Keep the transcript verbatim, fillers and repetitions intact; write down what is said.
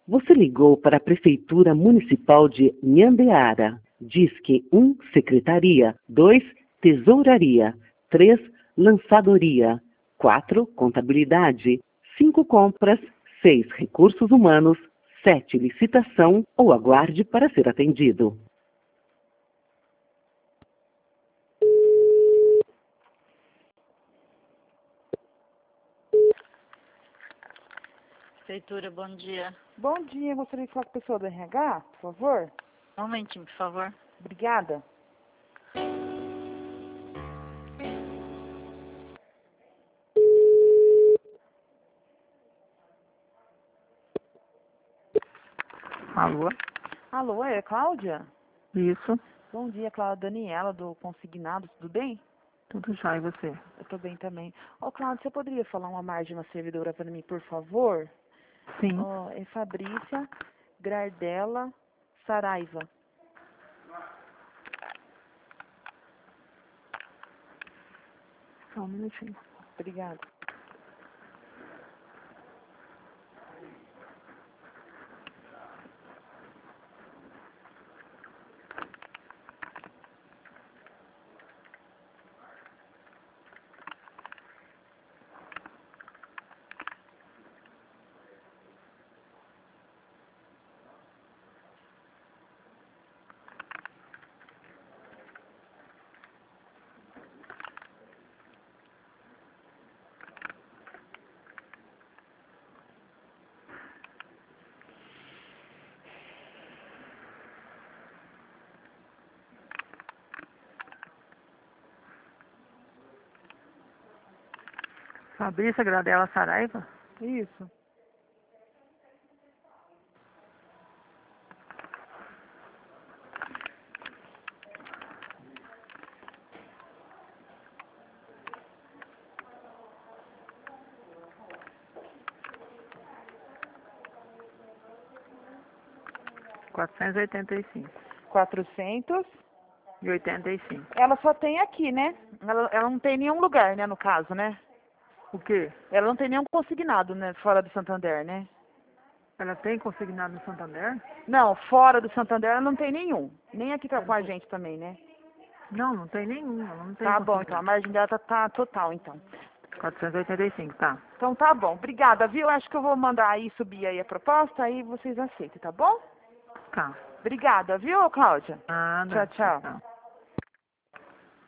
Você ligou para a Prefeitura Municipal de Nhandeara. Disque um, Secretaria. dois, Tesouraria. três, Lançadoria. quatro, Contabilidade. cinco, Compras. seis, Recursos Humanos. sete, Licitação ou aguarde para ser atendido. Prefeitura, bom dia. Bom dia, gostaria de falar com a pessoa do R H, por favor? Um momentinho, por favor. Obrigada. Alô? Alô, é Cláudia? Isso, Bom dia, Cláudia. Daniela, do Consignado, tudo bem? tudo já, e você? Eu tô bem também. Ô, Cláudia, você poderia falar uma margem de uma servidora para mim, por favor? Sim. Ó, é Fabrícia Gardella Saraiva. Só um minutinho. Obrigada. Fabrícia Gradela Saraiva? Isso. quatrocentos e oitenta e cinco. quatrocentos. E oitenta e cinco. Ela só tem aqui, né? Ela, ela não tem nenhum lugar, né, no caso, né? O quê? Ela não tem nenhum consignado, né, fora do Santander, né? Ela tem consignado no Santander? Não, fora do Santander ela não tem nenhum. Nem aqui tá com a gente também, né? Não, não tem nenhum. Ela não tem Tá bom, consignado. então. A margem dela tá, tá total, então. quatrocentos e oitenta e cinco, tá. Então tá bom. Obrigada, viu? Acho que eu vou mandar aí, subir aí a proposta, aí vocês aceitem, tá bom? Tá. Obrigada, viu, Cláudia? Nada. Tchau, tchau. Tchau.